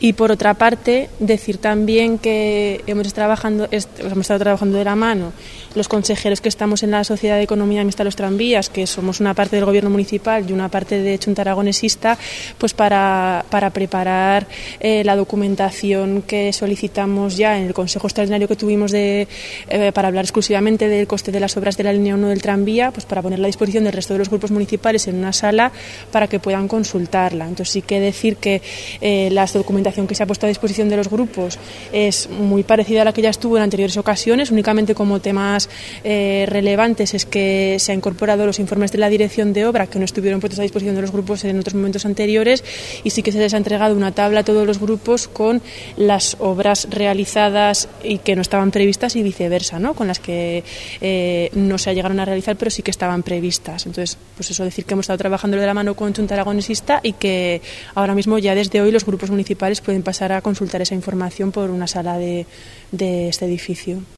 Y por otra parte, decir también que hemos estado trabajando de la mano los consejeros que estamos en la Sociedad de Economía Mixta de los Tranvías, que somos una parte del Gobierno municipal y una parte de Chunta Aragonesista, pues para preparar la documentación que solicitamos ya en el Consejo Extraordinario que tuvimos para hablar exclusivamente del coste de las obras de la línea 1 del tranvía, pues para ponerla a disposición del resto de los grupos municipales en una sala para que puedan consultarla. Entonces sí que decir que la documentación que se ha puesto a disposición de los grupos es muy parecida a la que ya estuvo en anteriores ocasiones, únicamente como temas relevantes es que se han incorporado los informes de la dirección de obra que no estuvieron puestos a disposición de los grupos en otros momentos anteriores, y sí que se les ha entregado una tabla a todos los grupos con las obras realizadas y que no estaban previstas y viceversa, ¿no? Con las que no se llegaron a realizar pero sí que estaban previstas. Entonces, pues eso, decir que hemos estado trabajando de la mano con Chunta Aragonesista y que ahora mismo ya desde hoy los grupos municipales pueden pasar a consultar esa información por una sala de este edificio.